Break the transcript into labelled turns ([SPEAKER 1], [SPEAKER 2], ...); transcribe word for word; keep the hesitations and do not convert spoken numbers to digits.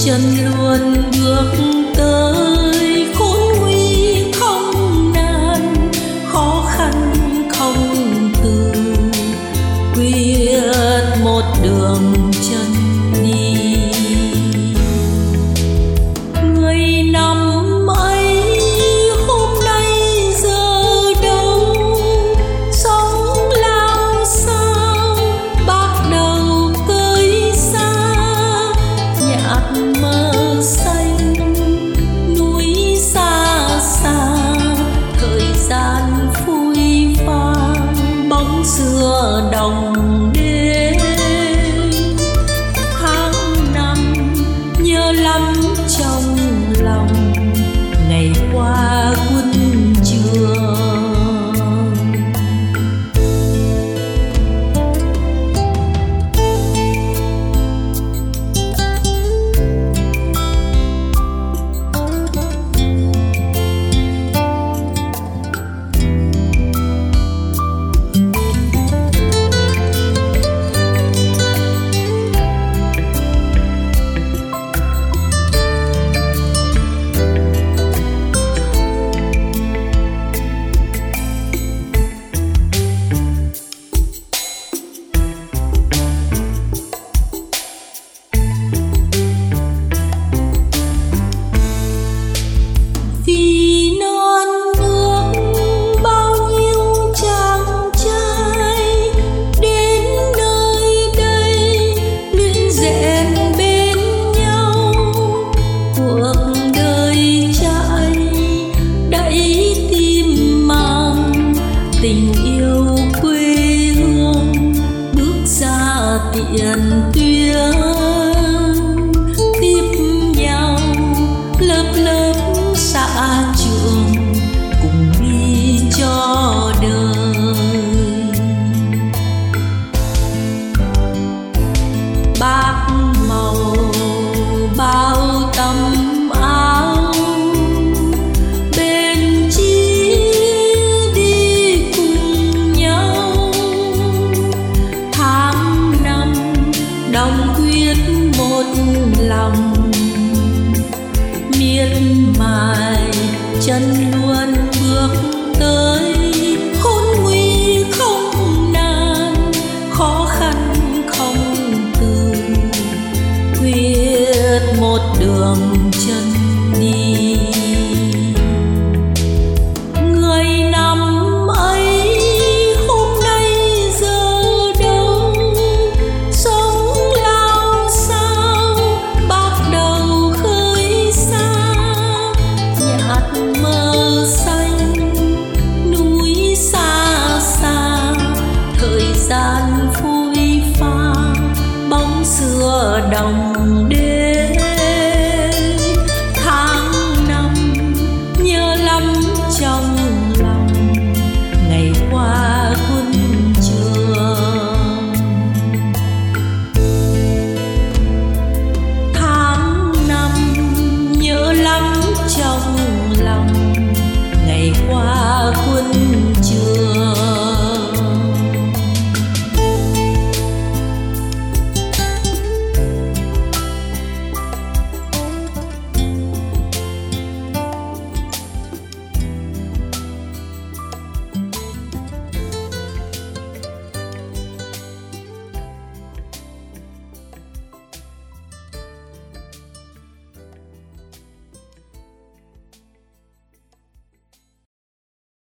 [SPEAKER 1] chân luôn bước tới khốn nguy không nan, khó khăn không từ, quyết một đường chân đi. Người năm ấy hôm nay giờ đâu, sống làm sao bắt đầu cơi xa, nhạt mơ xanh núi xa xa, thời gian phui pha bóng xưa đồng đêm. Tháng năm nhớ lắm trong lòng ngày qua quân trường. Vì non nước bao nhiêu chàng trai đến nơi đây luyện rèn bên nhau, cuộc đời trai đẩy tim mang tình yêu quê hương, bước ra tiền tuyến tiếp nhau lớp lớp xa trường cùng đi cho đời. Bạc màu bao tấm áo bên chi đi cùng nhau, tháng năm đồng quyết một lòng, miệt mài chân luôn bước tới khốn nguy không nan, khó khăn không từ, quyết một đường chân đi. Người năm ấy hôm nay giờ đâu, sống lao sao bắt đầu khơi xa, nhạt mơ xanh núi xa xa, thời gian phui pha bóng xưa đồng đêm.